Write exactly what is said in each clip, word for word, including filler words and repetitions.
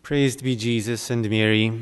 Praised be Jesus and Mary.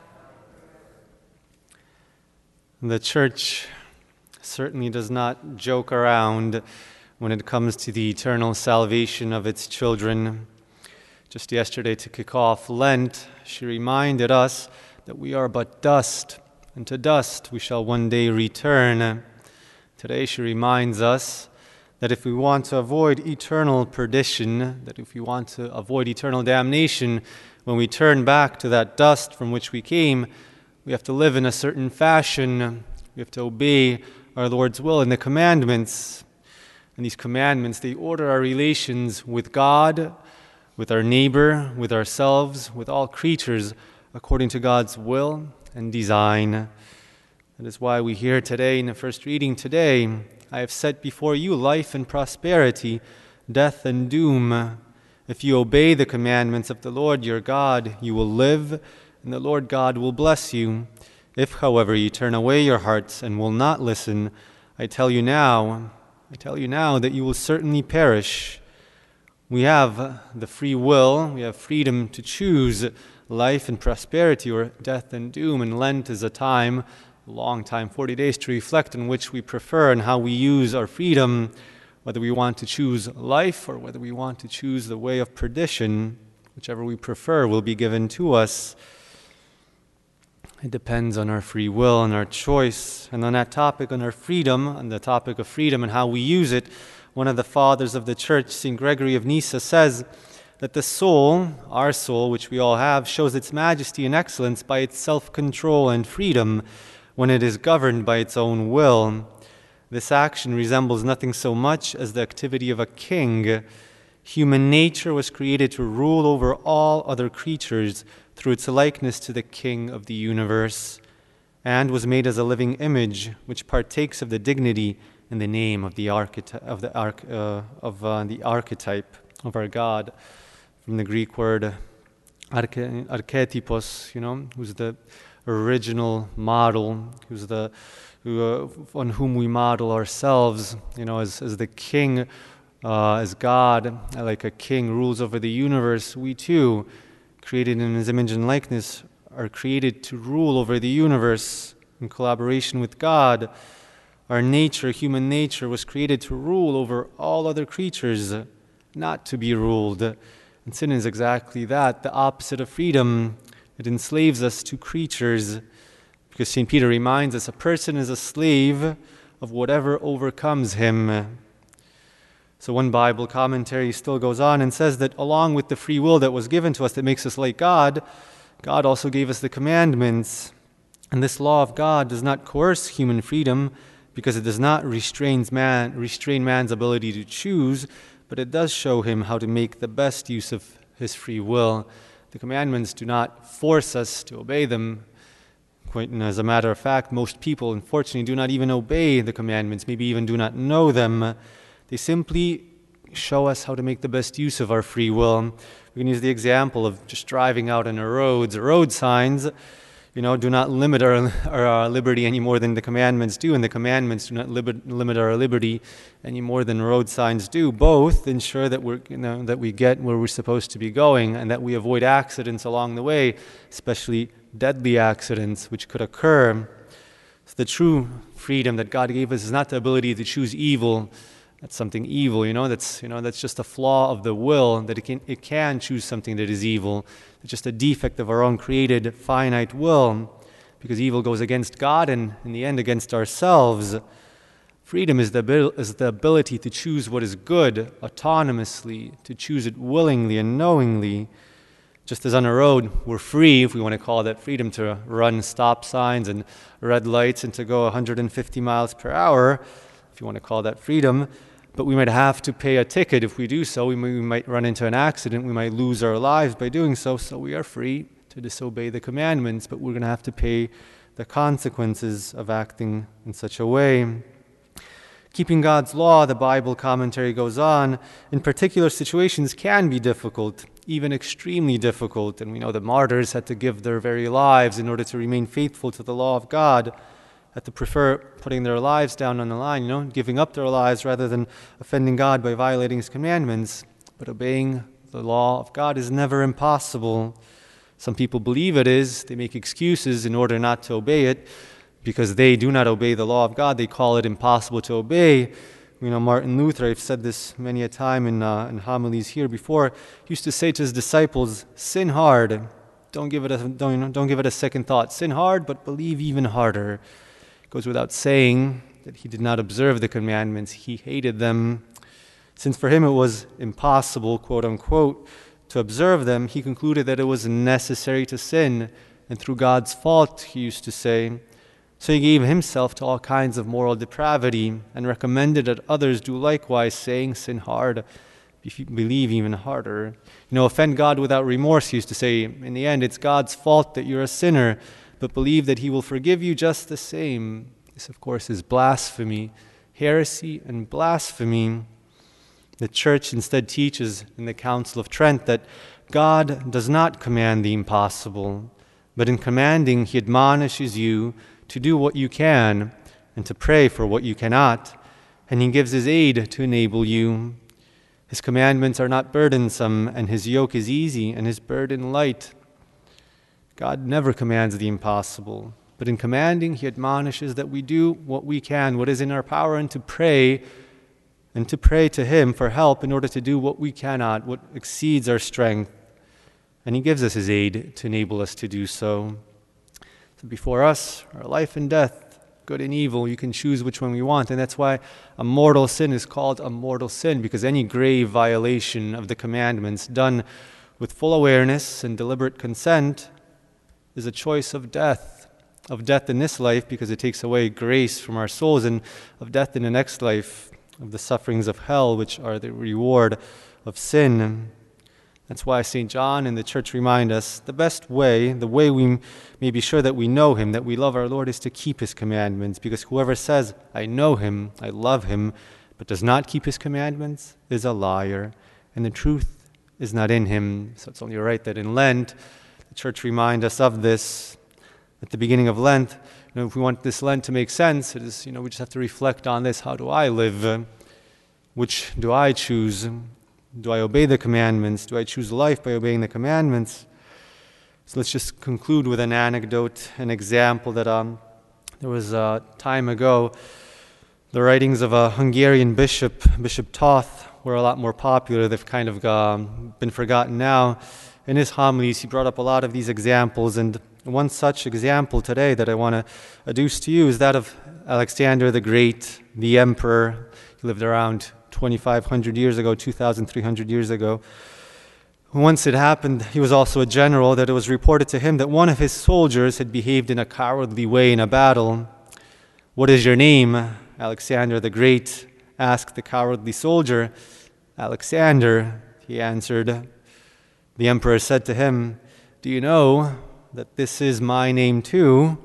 The Church certainly does not joke around when it comes to the eternal salvation of its children. Just yesterday, to kick off Lent, she reminded us that we are but dust, and to dust we shall one day return. Today she reminds us that if we want to avoid eternal perdition, that if we want to avoid eternal damnation, when we turn back to that dust from which we came, we have to live in a certain fashion. We have to obey our Lord's will and the commandments. And these commandments, they order our relations with God, with our neighbor, with ourselves, with all creatures, according to God's will and design. That is why we hear today, in the first reading today, I have set before you life and prosperity, death and doom. If you obey the commandments of the Lord your God, you will live, and the Lord God will bless you. If, however, you turn away your hearts and will not listen, I tell you now, I tell you now that you will certainly perish. We have the free will, we have freedom to choose life and prosperity or death and doom, and Lent is a time, a long time, forty days, to reflect on which we prefer and how we use our freedom, whether we want to choose life or whether we want to choose the way of perdition. Whichever we prefer will be given to us. It depends on our free will and our choice. And on that topic, on our freedom, on the topic of freedom and how we use it, one of the fathers of the Church, Saint Gregory of Nyssa, says that the soul, our soul, which we all have, shows its majesty and excellence by its self-control and freedom when it is governed by its own will. This action resembles nothing so much as the activity of a king. Human nature was created to rule over all other creatures through its likeness to the King of the universe, and was made as a living image which partakes of the dignity and the name of the archety- of the arch- uh, of uh, the archetype of our God, from the Greek word arche- archetypos, you know, who's the original model, who's the who, uh, on whom we model ourselves, you know, as, as the king, uh, as God, like a king rules over the universe. We too, created in his image and likeness, are created to rule over the universe in collaboration with God. Our nature, human nature, was created to rule over all other creatures, not to be ruled. And sin is exactly that, the opposite of freedom. It enslaves us to creatures, because Saint Peter reminds us a person is a slave of whatever overcomes him. So one Bible commentary still goes on and says that along with the free will that was given to us that makes us like God, God also gave us the commandments. And this law of God does not coerce human freedom, because it does not restrain man, restrain man's ability to choose, but it does show him how to make the best use of his free will. The commandments do not force us to obey them. Quite as a matter of fact, most people, unfortunately, do not even obey the commandments, maybe even do not know them. They simply show us how to make the best use of our free will. We can use the example of just driving out on the roads. Road signs, you know, do not limit our, our, our liberty any more than the commandments do, and the commandments do not limit, limit our liberty any more than road signs do. Both ensure that we're, you know, that we get where we're supposed to be going, and that we avoid accidents along the way, especially deadly accidents which could occur. So the true freedom that God gave us is not the ability to choose evil. That's something evil, you know, that's you know that's just a flaw of the will, that it can it can choose something that is evil. It's just a defect of our own created finite will, because evil goes against God and in the end against ourselves. Freedom is the abil- is the ability to choose what is good autonomously, to choose it willingly and knowingly. Just as on a road, we're free, if we want to call that freedom, to run stop signs and red lights and to go one hundred fifty miles per hour, if you want to call that freedom. But we might have to pay a ticket if we do so. We, may, we might run into an accident. We might lose our lives by doing so. So we are free to disobey the commandments, but we're going to have to pay the consequences of acting in such a way. Keeping God's law, the Bible commentary goes on, in particular situations can be difficult, even extremely difficult. And we know the martyrs had to give their very lives in order to remain faithful to the law of God, had to prefer putting their lives down on the line, you know, giving up their lives rather than offending God by violating his commandments. But obeying the law of God is never impossible. Some people believe it is. They make excuses in order not to obey it because they do not obey the law of God. They call it impossible to obey. You know, Martin Luther, I've said this many a time in, uh, in homilies here before, used to say to his disciples, sin hard. Don't give it a, don't, you know, don't give it a second thought. Sin hard, but believe even harder. It goes without saying that he did not observe the commandments. He hated them. Since for him it was impossible, quote unquote, to observe them, he concluded that it was necessary to sin. And through God's fault, he used to say, so he gave himself to all kinds of moral depravity and recommended that others do likewise, saying, sin hard, believe even harder. You know, offend God without remorse, he used to say. In the end, it's God's fault that you're a sinner, but believe that he will forgive you just the same. This, of course, is blasphemy, heresy and blasphemy. The Church instead teaches in the Council of Trent that God does not command the impossible, but in commanding, he admonishes you to do what you can and to pray for what you cannot, and he gives his aid to enable you. His commandments are not burdensome, and his yoke is easy, and his burden light. God never commands the impossible, but in commanding, he admonishes that we do what we can, what is in our power, and to pray, and to pray to him for help in order to do what we cannot, what exceeds our strength. And he gives us his aid to enable us to do so. So before us are life and death, good and evil. You can choose which one we want. And that's why a mortal sin is called a mortal sin, because any grave violation of the commandments done with full awareness and deliberate consent is a choice of death. Of death in this life, because it takes away grace from our souls, and of death in the next life, of the sufferings of hell, which are the reward of sin. That's why Saint John and the Church remind us the best way, the way we may be sure that we know him, that we love our Lord, is to keep his commandments. Because whoever says, I know him, I love him, but does not keep his commandments is a liar, and the truth is not in him. So it's only right that in Lent, the Church reminds us of this. At the beginning of Lent, you know, if we want this Lent to make sense, it is, you know, we just have to reflect on this. How do I live? Which do I choose? Do I obey the commandments? Do I choose life by obeying the commandments? So let's just conclude with an anecdote, an example that um, there was a time ago, the writings of a Hungarian bishop, Bishop Toth, were a lot more popular. They've kind of um, been forgotten now. In his homilies, he brought up a lot of these examples, and one such example today that I want to adduce to you is that of Alexander the Great, the emperor. He lived around twenty-five hundred years ago, two thousand three hundred years ago. Once it happened, he was also a general, that it was reported to him that one of his soldiers had behaved in a cowardly way in a battle. What is your name? Alexander the Great asked the cowardly soldier. Alexander, he answered. The emperor said to him, do you know that this is my name too?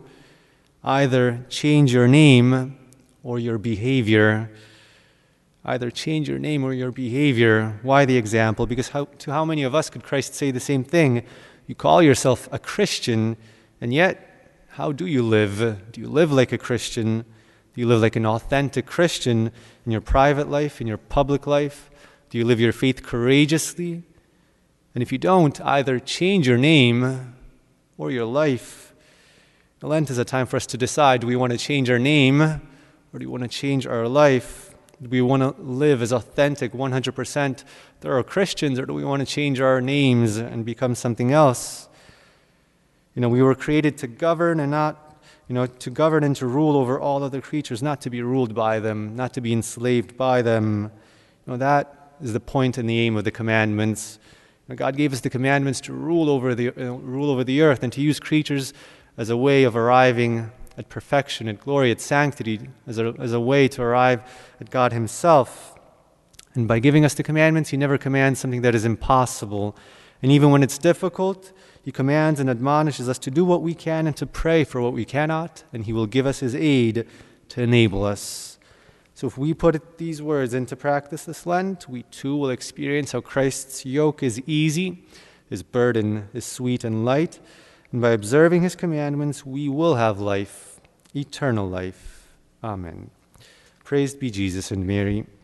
Either change your name or your behavior. Either change your name or your behavior. Why the example? Because how, to how many of us could Christ say the same thing? You call yourself a Christian, and yet, how do you live? Do you live like a Christian? Do you live like an authentic Christian in your private life, in your public life? Do you live your faith courageously? And if you don't, either change your name or your life. Lent is a time for us to decide, do we want to change our name or do we want to change our life? Do we want to live as authentic, one hundred percent thorough Christians, or do we want to change our names and become something else? You know, we were created to govern and not, you know, to govern and to rule over all other creatures, not to be ruled by them, not to be enslaved by them. You know, that is the point and the aim of the commandments. You know, God gave us the commandments to rule over the uh, rule over the earth and to use creatures as a way of arriving at perfection, at glory, at sanctity, as a, as a way to arrive at God himself. And by giving us the commandments, he never commands something that is impossible. And even when it's difficult, he commands and admonishes us to do what we can and to pray for what we cannot, and he will give us his aid to enable us. So if we put these words into practice this Lent, we too will experience how Christ's yoke is easy, his burden is sweet and light, and by observing his commandments, we will have life, eternal life. Amen. Praised be Jesus and Mary.